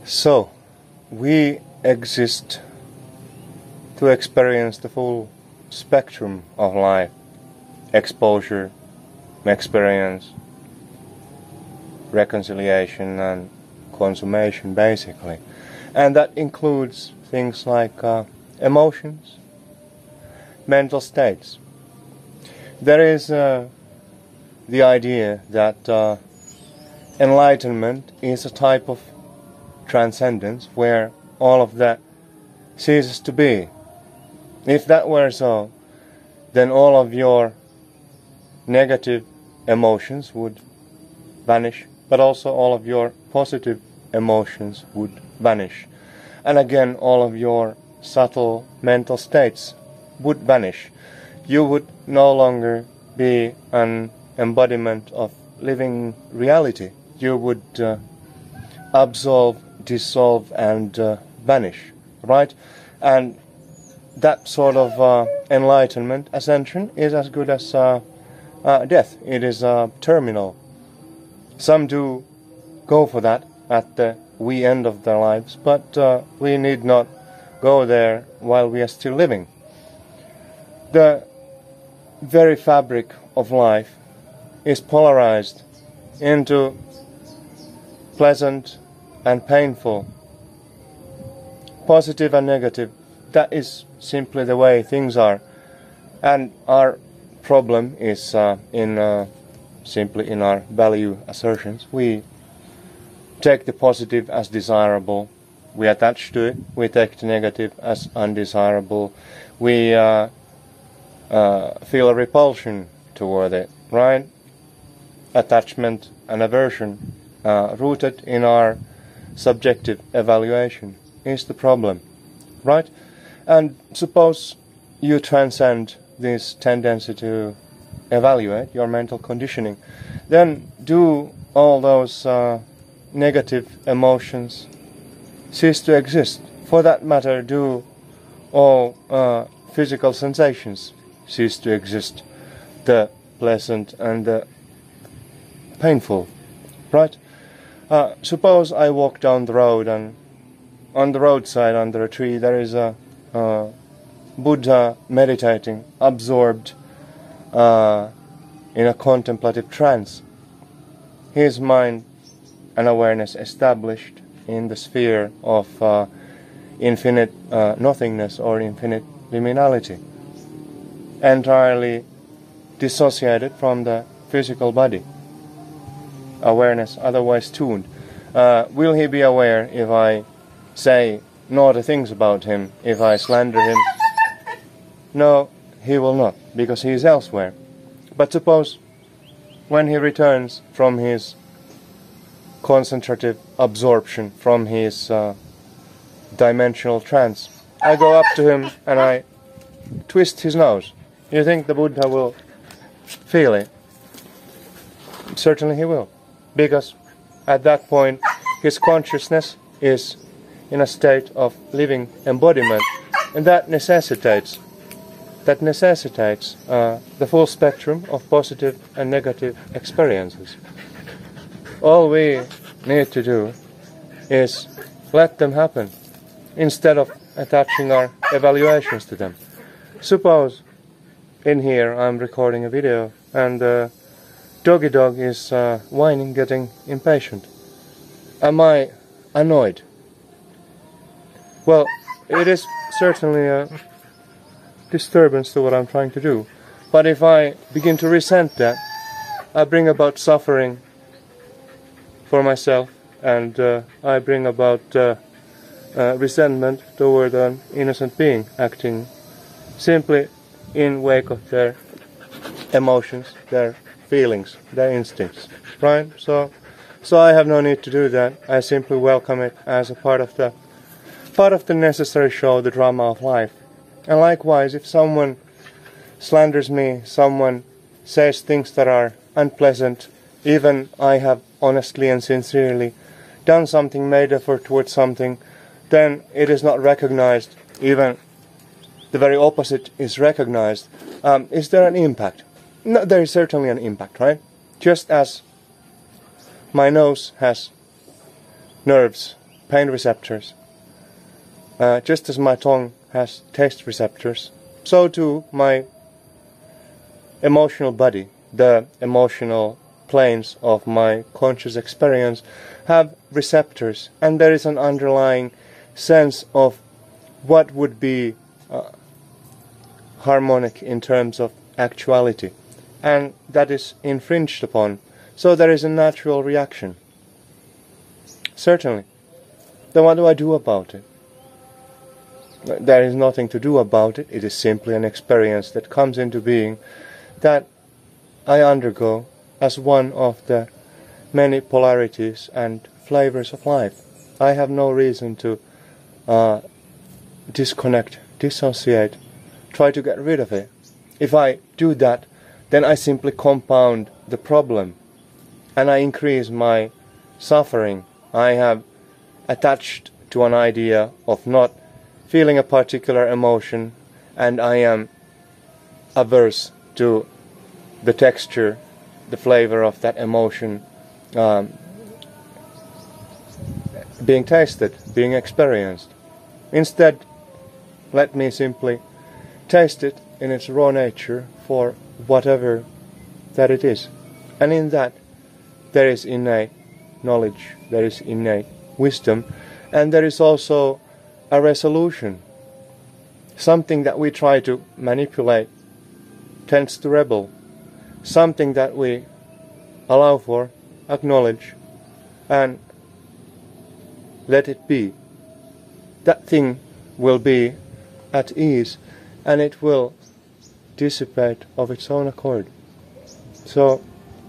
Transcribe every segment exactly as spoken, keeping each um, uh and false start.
So, we exist to experience the full spectrum of life, exposure, experience, reconciliation and consummation basically. And that includes things like uh, emotions, mental states. There is uh, the idea that uh, enlightenment is a type of transcendence where all of that ceases to be. If that were so, then all of your negative emotions would vanish, but also all of your positive emotions would vanish. And again, all of your subtle mental states would vanish. You would no longer be an embodiment of living reality. You would uh, absolve, dissolve and uh, vanish, right? And that sort of uh, enlightenment, ascension, is as good as uh, uh, death. It is uh, terminal. Some do go for that at the wee end of their lives, but uh, we need not go there while we are still living. The very fabric of life is polarized into pleasant and painful, positive and negative. That is simply the way things are. And our problem is uh, in uh, simply in our value assertions. We take the positive as desirable, we attach to it. We take the negative as undesirable. We uh, uh, feel a repulsion toward it, right? Attachment and aversion uh, rooted in our subjective evaluation is the problem, right? And suppose you transcend this tendency to evaluate your mental conditioning, then do all those uh, negative emotions cease to exist. For that matter, do all uh, physical sensations cease to exist, the pleasant and the painful, right? Uh, suppose I walk down the road and on the roadside under a tree there is a uh, Buddha meditating, absorbed uh, in a contemplative trance. His mind and awareness established in the sphere of uh, infinite uh, nothingness or infinite liminality, entirely dissociated from the physical body. Awareness otherwise tuned. Uh, will he be aware if I say naughty things about him, if I slander him? No, he will not, because he is elsewhere. But suppose when he returns from his concentrative absorption, from his uh, dimensional trance, I go up to him and I twist his nose. You think the Buddha will feel it? Certainly he will, because at that point his consciousness is in a state of living embodiment, and that necessitates that necessitates uh, the full spectrum of positive and negative experiences. All we need to do is let them happen instead of attaching our evaluations to them. Suppose in here I'm recording a video and uh, doggy dog is uh, whining, getting impatient. Am I annoyed? Well, it is certainly a disturbance to what I'm trying to do. But if I begin to resent that, I bring about suffering for myself, and uh, I bring about uh, uh, resentment toward an innocent being acting simply in wake of their emotions, their feelings, their instincts, right? So, so I have no need to do that. I simply welcome it as a part of the part of the necessary show, the drama of life. And likewise, if someone slanders me, someone says things that are unpleasant, even I have honestly and sincerely done something, made effort towards something, then it is not recognized, even the very opposite is recognized. Um, is there an impact? No, there is certainly an impact, right? Just as my nose has nerves pain receptors. Uh, just as my tongue has taste receptors, so too my emotional body, the emotional planes of my conscious experience have receptors, and there is an underlying sense of what would be uh, harmonic in terms of actuality, and that is infringed upon. So there is a natural reaction. Certainly. Then what do I do about it? There is nothing to do about it. It is simply an experience that comes into being that I undergo as one of the many polarities and flavors of life. I have no reason to uh, disconnect, dissociate, try to get rid of it. If I do that, then I simply compound the problem and I increase my suffering. I have attached to an idea of not feeling a particular emotion, and I am averse to the texture, the flavor of that emotion um, being tasted, being experienced. Instead, let me simply taste it in its raw nature for whatever that it is. And in that, there is innate knowledge, there is innate wisdom, and there is also a resolution. Something that we try to manipulate tends to rebel. Something that we allow for, acknowledge, and let it be. That thing will be at ease, and it will dissipate of its own accord. So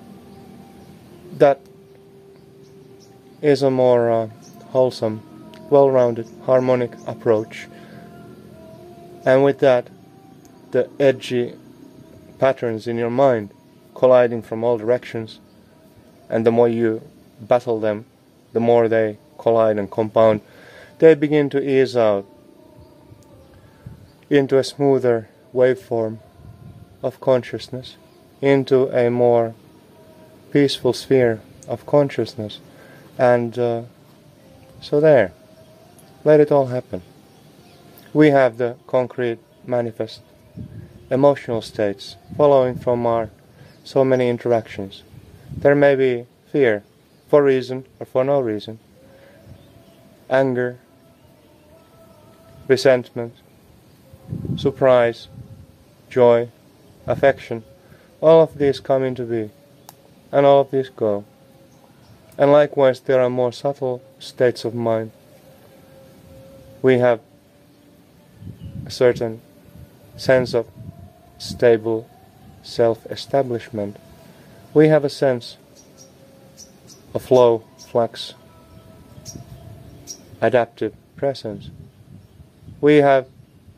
that is a more uh, wholesome, well-rounded, harmonic approach. And with that, the edgy patterns in your mind colliding from all directions, and the more you battle them, the more they collide and compound, they begin to ease out into a smoother waveform of consciousness, into a more peaceful sphere of consciousness. And uh, so there, let it all happen. We have the concrete, manifest, emotional states following from our so many interactions. There may be fear, for reason or for no reason, anger, resentment, surprise, joy, affection. All of these come into being, and all of these go. And likewise, there are more subtle states of mind. We have a certain sense of stable self-establishment. We have a sense of flow, flux, adaptive presence. We have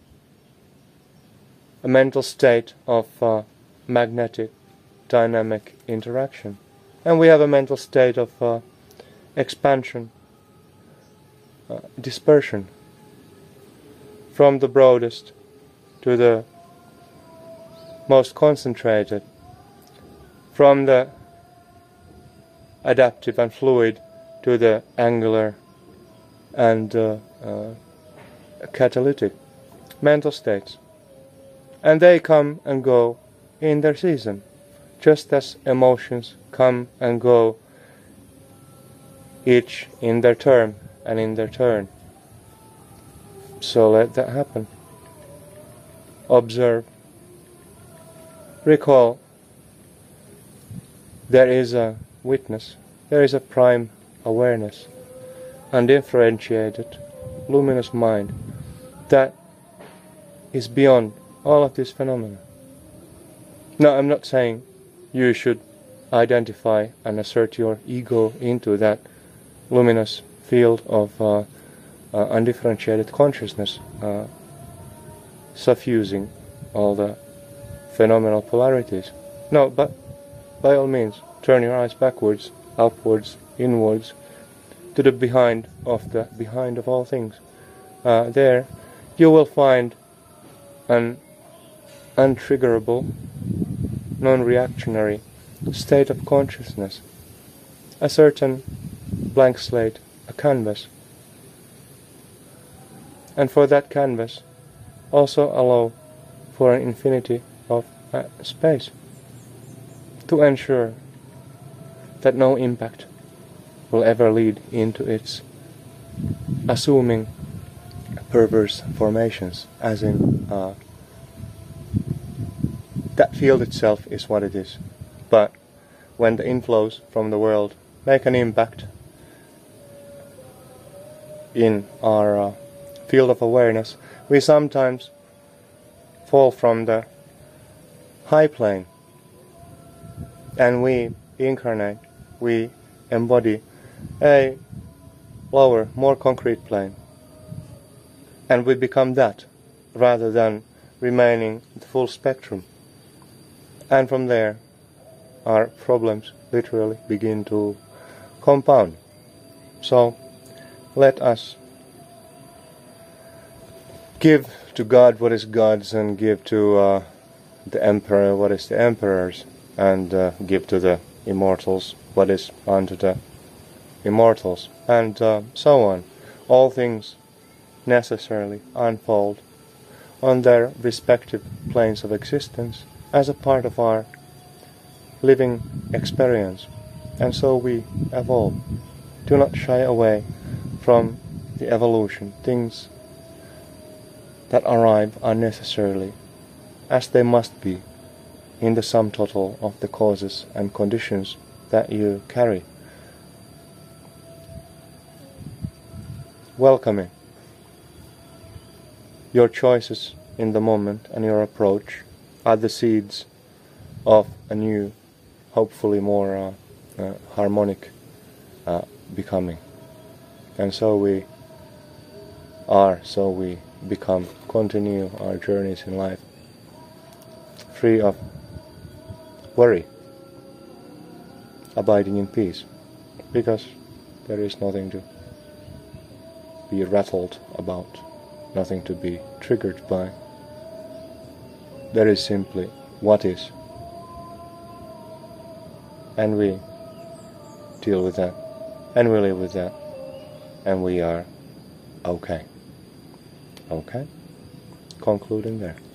a mental state of uh, magnetic, dynamic interaction. And we have a mental state of uh, expansion, uh, dispersion, from the broadest to the most concentrated, from the adaptive and fluid to the angular and uh, uh, catalytic mental states. And they come and go in their season, just as emotions come and go, each in their term and in their turn. So let that happen. Observe. Recall. There is a witness, there is a prime awareness, undifferentiated, luminous mind that is beyond all of these phenomena. No, I'm not saying you should identify and assert your ego into that luminous field of uh, uh, undifferentiated consciousness, uh, suffusing all the phenomenal polarities. No, but by all means, turn your eyes backwards, upwards, inwards, to the behind of the behind of all things. Uh, there, you will find an untriggerable, non-reactionary state of consciousness, a certain blank slate, a canvas, And for that canvas, also allow for an infinity of uh, space to ensure that no impact will ever lead into its assuming perverse formations, as in uh, that field itself is what it is. But when the inflows from the world make an impact in our uh, field of awareness, we sometimes fall from the high plane and we incarnate, we embody a lower, more concrete plane, and we become that rather than remaining the full spectrum. And from there our problems literally begin to compound. So let us give to God what is God's, and give to uh, the Emperor what is the Emperor's, and uh, give to the immortals what is unto the immortals, and uh, so on. All things necessarily unfold on their respective planes of existence as a part of our living experience, and so we evolve. Do not shy away from the evolution. Things that arrive are necessarily, as they must be, in the sum total of the causes and conditions that you carry. Welcoming your choices in the moment and your approach are the seeds of a new, hopefully more uh, uh, harmonic uh, becoming. And so we are, so we become, continue our journeys in life free of worry, abiding in peace, because there is nothing to be rattled about, nothing to be triggered by. There is simply what is, and we deal with that, and we live with that, and we are okay. Okay? Concluding there.